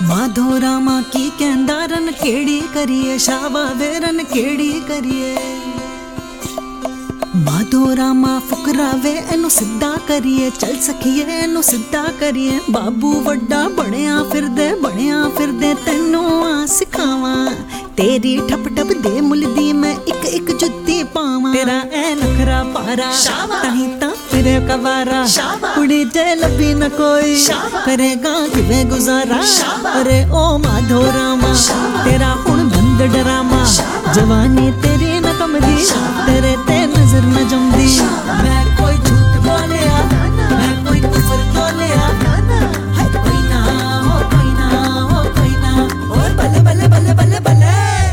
माधो रामा की कहंदा रन केड़ी करिए, शावा वे रन केड़ी करिए। माधो रामा फुकरा वे एनु सिद्धा करिए, चल सखिए एनु सिद्धा करिए। बाबू वड्डा बणिया फिर दे तेनू आ सिखावा। तेरी ठप ठप दे मुलदी मैं एक एक जुत्ती पावा। तेरा ए नखरा पारा ताही ता फिरे कवारा। कुड़ी जे लभी न कोई करेगा किवे गुजारा। अरे ओ माधो रामा तेरा हुण बंद डरामा। जवानी तेरी न कमदी तेरे ते नजर न जमदी। मैं कोई झूठ बोलिया मैं कोई कुफर बोलिया। हाय कोई ना हो कोई ना हो कोई ना। और बल्ले बल्ले बल्ले बल्ले बल्ले।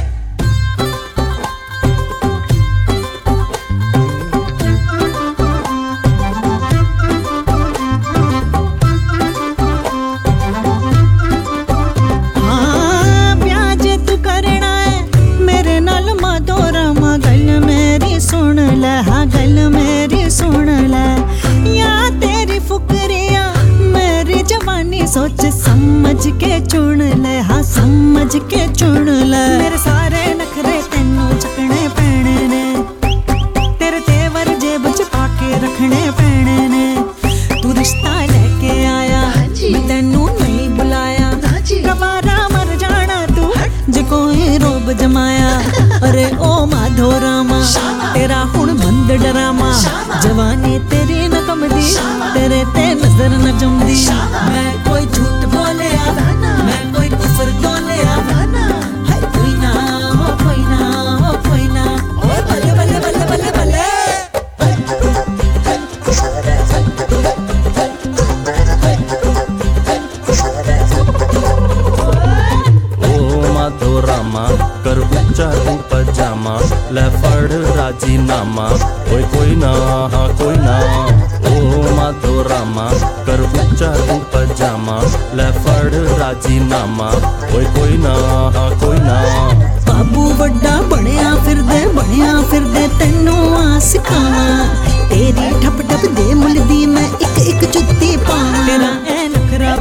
गल मेरी सुन ले या तेरी फुकरिया मेरी जवानी सोच समझ के चुन ले। हाँ समझ के चुन ले। मेरे सारे नखरे तेनू चकने पैने ने। तेरे तेवर जेब च पाके रखने पैने ने। तू रिश्ता लेके आया मैं तेनू नहीं बुलाया। गवारा मर जाना तू जे कोई रोब जमाया। अरे ओ माधो रामा तेरा हुण बंद डरामा। जवानी तेरी न कमदी तेरे ते नजर न जमदी। मैं कोई झूठ बोलिया मैं कोई कुफर बोलिया। हाय कोई ना हो कोई ना हो कोई ना। ओए बल्ले बल्ले बल्ले बल्ले बल्ले। ओ माधो रामा कर ऊंचा तू पजामा। ले फड़ राजीनामा। ओए कोई ना हाँ कोई ना। ओ माधो रामा कर ऊंचा तू पजामा। ले फड़ राजीनामा। ओए कोई ना हाँ कोई ना। बाबू वड्डा बणिया फिर दे तेनू आ सिखावा। तेरी ठप ठप दे मुलदी मैं एक एक जुत्ती पावा। तेरा ए नखरा